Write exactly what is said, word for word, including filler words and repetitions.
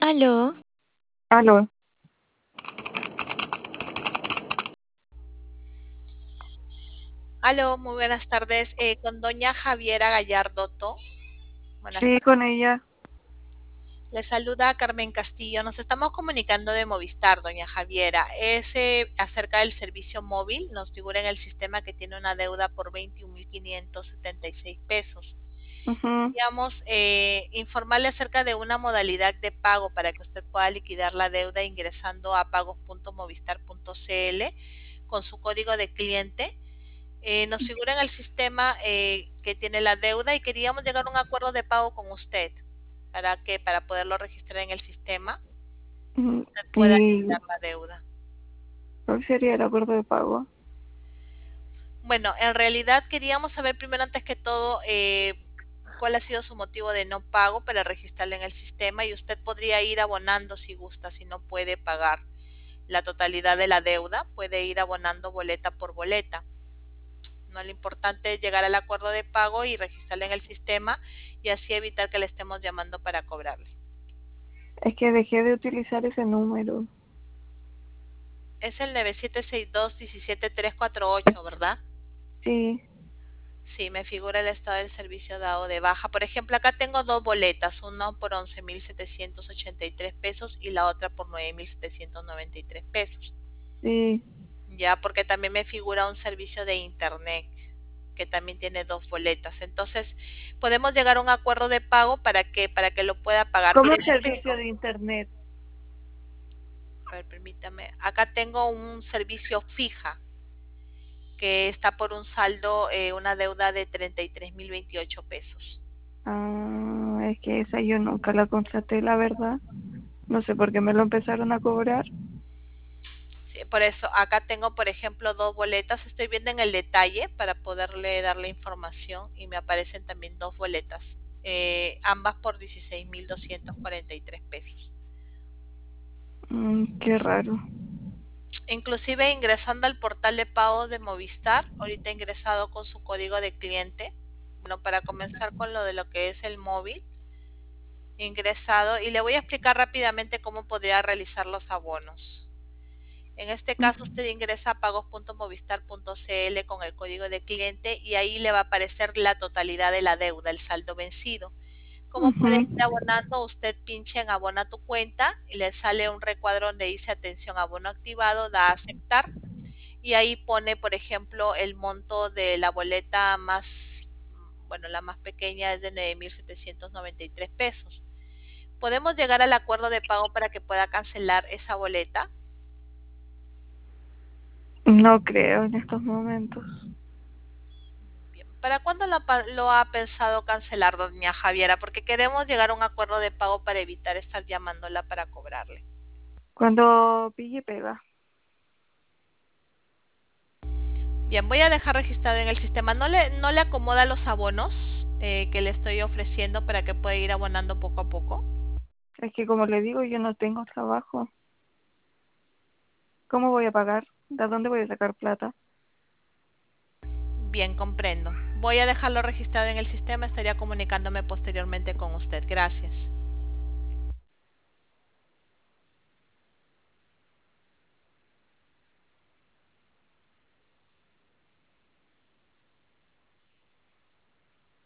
Aló, Aló, Aló, muy buenas tardes. Eh, con doña Javiera Gallardoto. Buenas sí, con tardes. ella. Le saluda Carmen Castillo. Nos estamos comunicando de Movistar, doña Javiera. Es eh, acerca del servicio móvil. Nos figura en el sistema que tiene una deuda por veintiún mil quinientos setenta y seis pesos. Ujú. Queríamos eh, informarle acerca de una modalidad de pago para que usted pueda liquidar la deuda ingresando a pagos punto movistar punto cl con su código de cliente. Eh, nos figura en el sistema eh, que tiene la deuda y queríamos llegar a un acuerdo de pago con usted. ¿Para qué? Para poderlo registrar en el sistema, Mm, usted pueda ¿Y liquidar la deuda. cuál sería el acuerdo de pago? Bueno, en realidad queríamos saber primero, antes que todo, eh, cuál ha sido su motivo de no pago para registrarlo en el sistema, y usted podría ir abonando si gusta, si no puede pagar la totalidad de la deuda, puede ir abonando boleta por boleta. No, lo importante es llegar al acuerdo de pago y registrarle en el sistema y así evitar que le estemos llamando para cobrarle. Es que dejé de utilizar ese número. Es el nueve siete seis dos uno siete tres cuatro ocho, ¿verdad? Sí, Sí, me figura el estado del servicio dado de baja. Por ejemplo, acá tengo dos boletas, una por once mil setecientos ochenta y tres pesos y la otra por nueve mil setecientos noventa y tres pesos. sí. Ya, porque también me figura un servicio de internet que también tiene dos boletas. Entonces, podemos llegar a un acuerdo de pago para que para que lo pueda pagar. ¿Cómo Mire, el le servicio explico. de internet? A ver, permítame. Acá tengo un servicio fija que está por un saldo, eh, una deuda de treinta y tres mil veintiocho pesos. Ah, es que esa yo nunca la contraté, la verdad. No sé por qué me lo empezaron a cobrar. Sí, por eso, acá tengo, por ejemplo, dos boletas. Estoy viendo en el detalle para poderle dar la información y me aparecen también dos boletas, eh, ambas por dieciséis mil doscientos cuarenta y tres pesos. Mm, qué raro. Inclusive ingresando al portal de pago de Movistar, ahorita he ingresado con su código de cliente. Bueno, para comenzar con lo de lo que es el móvil, he ingresado y le voy a explicar rápidamente cómo podría realizar los abonos. En este caso, Mm, usted ingresa a pagos punto movistar punto cl con el código de cliente y ahí le va a aparecer la totalidad de la deuda, el saldo vencido. Como puede ujú. ir abonando, usted pincha en abona tu cuenta y le sale un recuadro donde dice atención abono activado, da a aceptar y ahí pone, por ejemplo, el monto de la boleta más, bueno, la más pequeña es de nueve mil setecientos noventa y tres pesos. Podemos llegar al acuerdo de pago para que pueda cancelar esa boleta. No creo en estos momentos. Bien. ¿Para cuándo lo, pa- lo ha pensado cancelar, doña Javiera? Porque queremos llegar a un acuerdo de pago para evitar estar llamándola para cobrarle. Cuando pille pega. Bien, voy a dejar registrado en el sistema. ¿No le, no le acomoda los abonos eh, que le estoy ofreciendo para que pueda ir abonando poco a poco? Es que como le digo, yo no tengo trabajo. ¿Cómo voy a pagar? ¿De dónde voy a sacar plata? Bien, comprendo. Voy a dejarlo registrado en el sistema. Estaría comunicándome posteriormente con usted. Gracias.